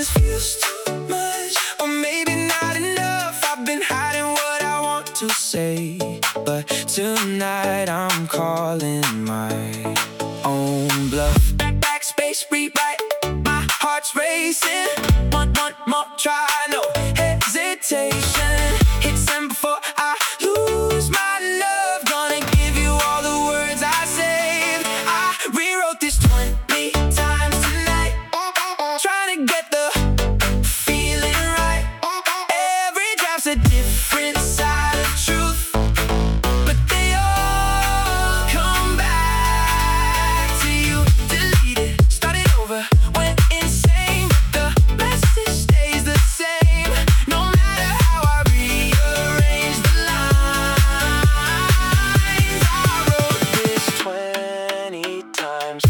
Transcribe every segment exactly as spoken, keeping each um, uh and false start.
this feels too much, or maybe not enough. I've been hiding what I want to say, but tonight I'm calling my own bluff. Back, backspace, rewrite. My heart's racing. One, one more try, no hesitation. Hit send before I lose my love. Gonna give you all the words I saved. I rewrote this twenty times tonight, trying to get the feeling right. Every draft's a different side of truth, but they all come back to you. Delete it, start it over, went insane. The message stays the same, no matter how I rearrange the lines. I wrote this twenty times.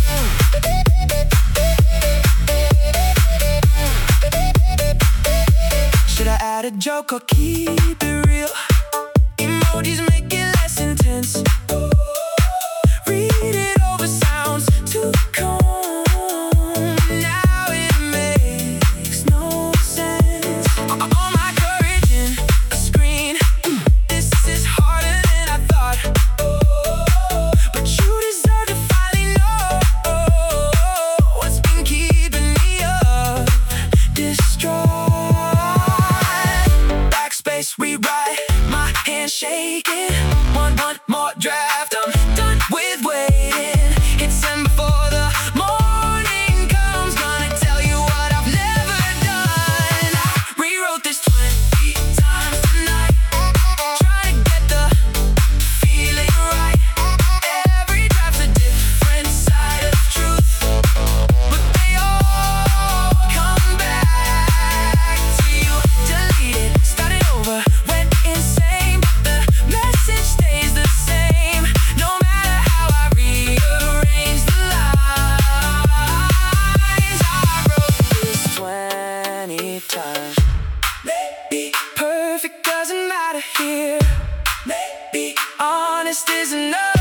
Should I add a joke or keep it real? Emojis make it less intense. Read it over sounds too calm. Now it makes no sense. All my courage in a screen. This is harder than I thought, but you deserve to finally know what's been keeping me up distraught. Backspace, rewrite. My hand shaking. One, one more draft. I'm done with waiting. Hit send before the morning comes. Gonna tell you what I've never done. I rewrote this twenty times tonight, trying to get the feeling right. Every draft's a different side of truth, but they all come back to you. Delete it, start it over, went insane. The message stays the same, no matter how I rearrange the lines. I wrote this twenty times. Maybe perfect doesn't matter here. Maybe honest is enough.